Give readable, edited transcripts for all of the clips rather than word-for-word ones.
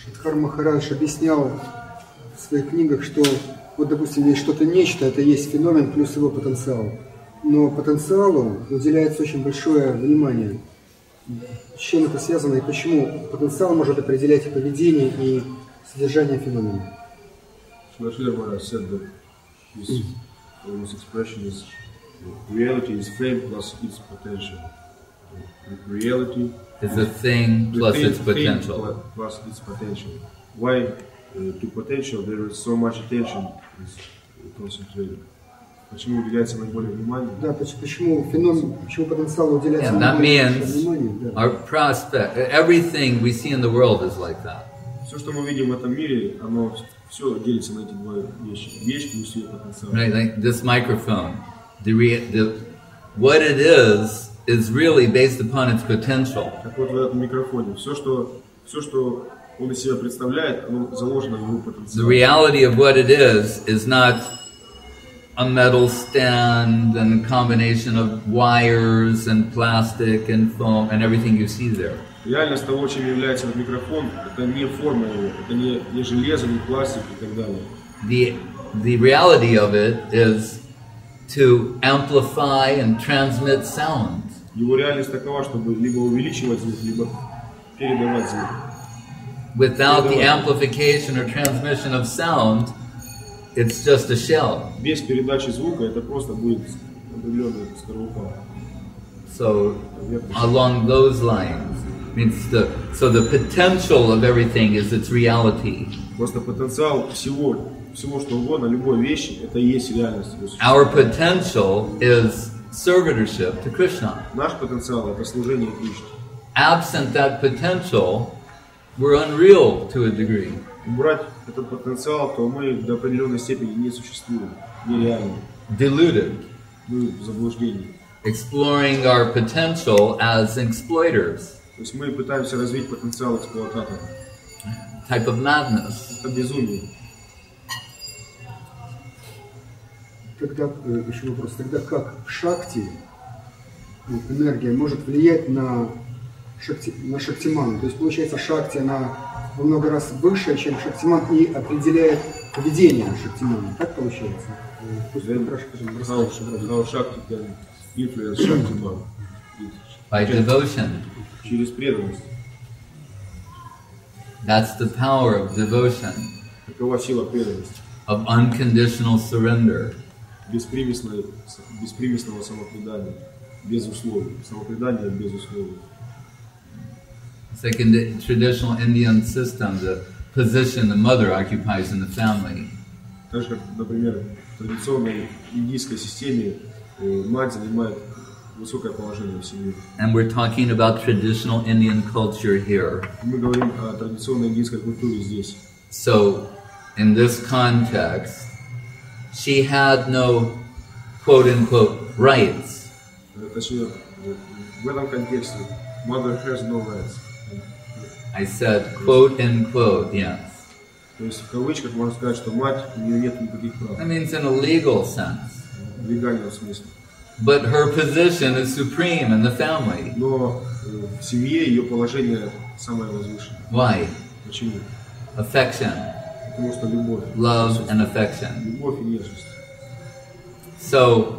Шиддхар Махарадж объяснял в своих книгах, что вот, допустим, есть что-то нечто, это есть феномен плюс его потенциал. Но потенциалу уделяется очень большое внимание. С чем это связано и почему потенциал может определять поведение и содержание феномена? Shri Maharaj said that this famous expression is reality is frame plus its potential. Reality is a thing plus its potential. Plus its potential. Why to potential there is so much attention is concentrated? Почему уделяется наиболее внимания? Да, почему феномен, почему потенциалу уделяется наиболее внимание? Our prospect, everything we see in the world is like that. Все, что мы видим в этом мире, оно все делится на эти две вещи. Вещь плюс ее потенциал. Right, like this microphone, what it is really based upon its potential. Так вот в этом микрофоне все, что он из себя представляет, оно заложено в его потенциале. The reality of what it is not a metal stand and a combination of wires and plastic and foam and everything you see there. Реальность того, чем является этот микрофон, это не форма его, это не железо, не пластик и так далее. The reality of it is to amplify and transmit sound. Его реальность такова, чтобы либо увеличивать звук, либо передавать звук. Without the amplification or transmission of sound, it's just a shell. Без передачи звука это просто будет определенная скорлупа. So along those lines, means the potential of everything is its reality. Просто потенциал всего, что угодно, любой вещи, это и есть реальность. Our potential is servitorship to Krishna. Наш потенциал это служение Кришне. Absent that potential, we're unreal to a degree. Убрать этот потенциал, то мы до определенной степени не существуем, нереальны. Deluded. Мы в заблуждении. Exploring our potential as exploiters. То есть мы пытаемся развить потенциал эксплуататора. Type of madness. Это безумие. Тогда еще вопрос. Тогда как шакти, энергия, может влиять на шактиман? То есть получается шакти, она во много раз выше, чем шактиман, и определяет поведение шактимана. Так получается? How Shakti can influence Shaktiman? By devotion. Через преданность. That's the power of devotion. Такова сила преданности. Of unconditional surrender. Беспримесного самопредания, без условий. Самопредание без условий. It's like in the traditional Indian system, the position the mother occupies in the family. Так же, как, например, в традиционной индийской системе мать занимает высокое положение в семье. And we're talking about traditional Indian culture here. Мы говорим о традиционной индийской культуре здесь. So, in this context, she had no quote-unquote rights. Точнее, в этом контексте mother has no rights. I said quote-unquote, yes. То есть в кавычках можно сказать, что мать, у нее нет никаких прав. That means in a legal sense. В легальном смысле. But her position is supreme in the family. Но в семье ее положение самое возвышенное. Why? Почему? Affection. Потому что любовь. Love and affection. Любовь и нежность. So,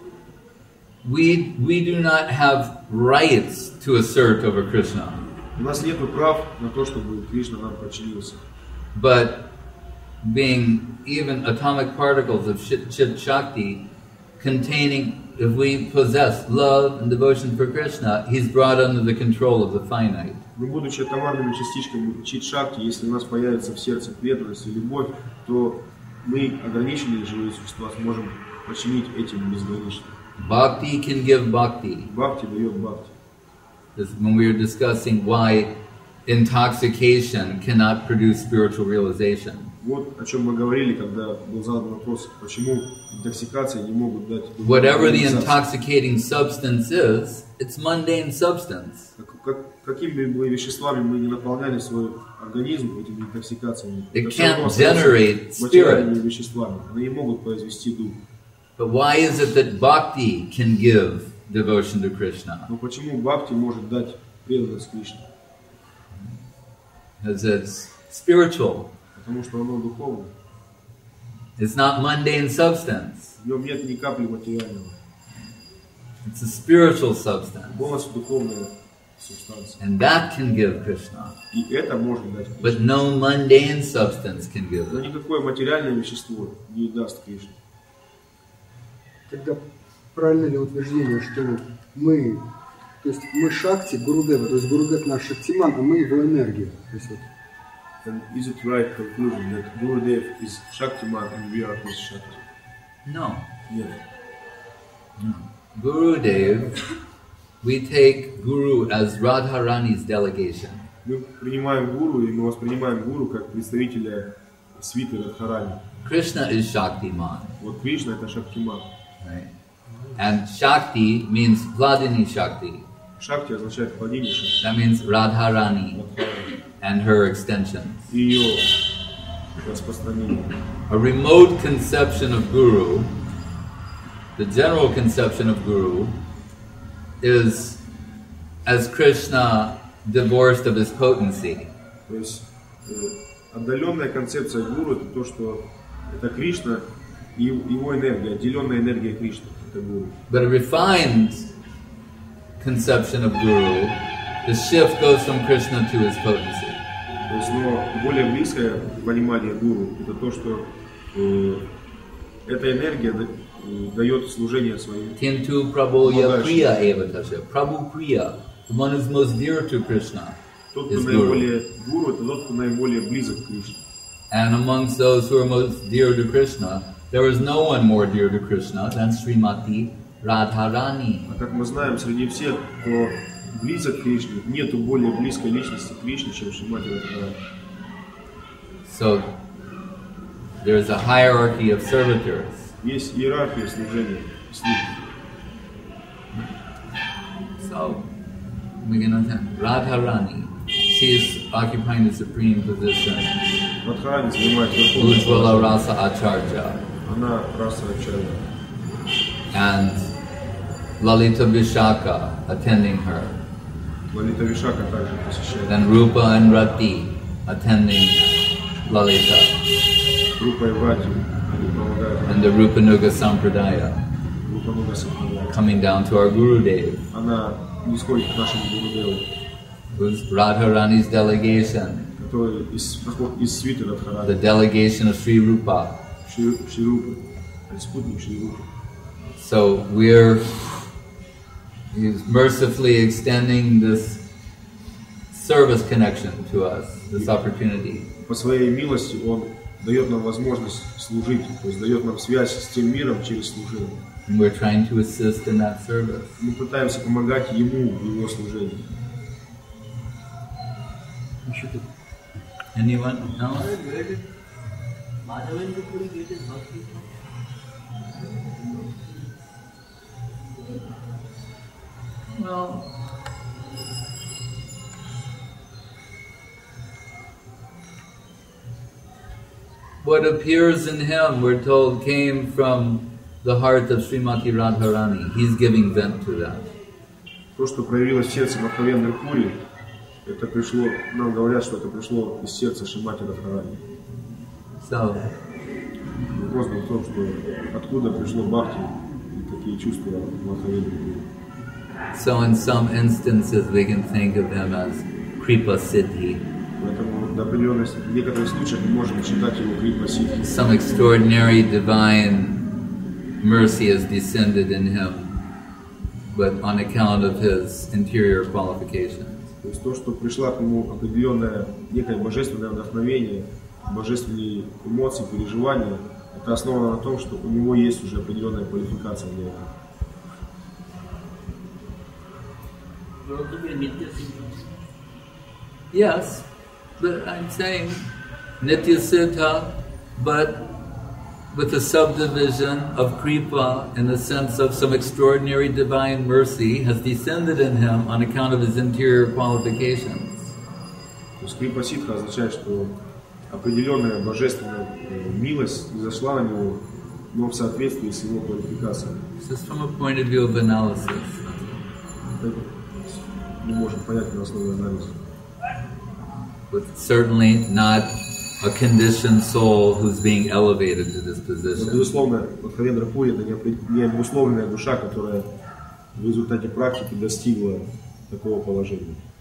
we do not have rights to assert over Krishna. У нас нет прав на то, чтобы Кришна нам подчинился. But being even atomic particles of Chit Shakti, containing, if we possess love and devotion for Krishna, he's brought under the control of the finite. Но будучи атомарными частичками Чит-Шакти, если у нас появится в сердце преданность и любовь, то мы, ограниченные живые существа, сможем подчинить этим безгранично. Bhakti can give bhakti. Бхакти дает бхакти. When we were discussing why intoxication cannot produce spiritual realization. Вот о чем мы говорили, когда был задан вопрос, почему интоксикации не могут дать... Whatever the intoxicating substance is, it's mundane substance. Какими бы веществами мы не наполняли свой организм этими интоксикациями, it can't generate spirit. Веществами, они не могут произвести дух. But why is it that bhakti can give devotion to Krishna? Но почему бхакти может дать преданность Кришне? Because it's spiritual. Потому что оно духовное. It's not mundane substance. В нем нет ни капли материального. It's a spiritual substance. Полностью духовная субстанция. And that can give Krishna. И это можно дать Кришне. But no mundane substance can give Но it. никакое материальное вещество не даст Кришне. Тогда правильно ли утверждение, что мы, то есть мы Шакти, Гурудева, то есть Гурудев наш Шактиман, а мы его энергия. То есть вот. And is it right conclusion that Gurudev is Shaktiman and we are his Shakti? No. Нет. No. Gurudev, we take Guru as Radharani's delegation. Мы принимаем Гуру, и мы воспринимаем Гуру как представителя свиты Радхарани. Krishna is Shaktiman. Вот Кришна это Шактиман. Right? And Shakti means Vladini Shakti. Шакти означает владение Шакти. That means Radharani Радхарани. and her extensions. И ее распространение. A remote conception of Guru, the general conception of Guru, is as Krishna divorced of his potency. То есть отдаленная концепция Гуру это то, что это Кришна и его энергия, отделенная энергия Кришны. Это Гуру. But a refined conception of Guru, the shift goes from Krishna to his potency. То есть, но более близкое понимание Гуру это то, что эта энергия дает служение своим. Kintu Prabhuya Priya Evatasya. Prabhu Priya, the one who's most dear to Krishna, Тот, кто is Guru. наиболее Гуру, это тот, кто наиболее близок к Кришне. And amongst those who are most dear to Krishna, there is no one more dear to Krishna than Srimati Radharani. А как мы знаем, среди всех, кто близок к Кришне, нету более близкой личности к Кришне, чем Шримати Радхарани. So there is a hierarchy of servitors. Есть иерархия служения. So we're going to Radharani. She is occupying the supreme position. Радхарани занимает Ujjvala верховную Rasa Acharya. Она раса Ачарья. And Lalita Vishaka attending her. Лалита Вишака также посещает. Then Rupa and Rati attending Lalita. Группа и Врати они помогают. And the Rupanuga Sampradaya Группа Нуга Сампрадая. coming down to our Gurudev, Она нисходит к нашему Гурудеву, who's Radharani's delegation, который из свиты the Радхарани. delegation of Sri Rupa. Шри-Рупы. Спутник Шри-Рупы. So he's mercifully extending this service connection to us, this opportunity. По своей милости Он дает нам возможность служить, то есть дает нам связь с тем миром через служение. And we're trying to assist in that service. Мы пытаемся помогать Ему в Его служении. Еще тут. Anyone? No? Well, what appears in him, we're told, came from the heart of Srimati Radharani. He's giving vent to that. То, что проявилось в сердце Махавендры Пури, это пришло, нам говорят, что это пришло из сердца Шримати Радхарани. So, Вопрос был в том, что откуда пришло Бхакти и какие чувства Махавендры Пури. so in some instances we can think of him as Kripa Siddhi. Поэтому до определенности, в некоторых случаях мы можем считать его Крипа Сидхи. Some extraordinary divine mercy has descended in him, but on account of his interior qualifications. То есть то, что пришло к нему определенное, некое божественное вдохновение, божественные эмоции, переживания, это основано на том, что у него есть уже определенная квалификация для этого. Yes, but I'm saying Nitya Siddha, but with a subdivision of Kripa in the sense of some extraordinary divine mercy has descended in him on account of his interior qualifications. То есть Крипа Сидха означает, что определенная божественная милость изошла на него, но в соответствии с его квалификацией. Just from a point of view of analysis. Это мы можем понять на основе анализа. but certainly not a conditioned soul who's being elevated to this Но, position. безусловно, Мадхавендра Пури это не обусловленная душа, которая в результате практики достигла такого положения.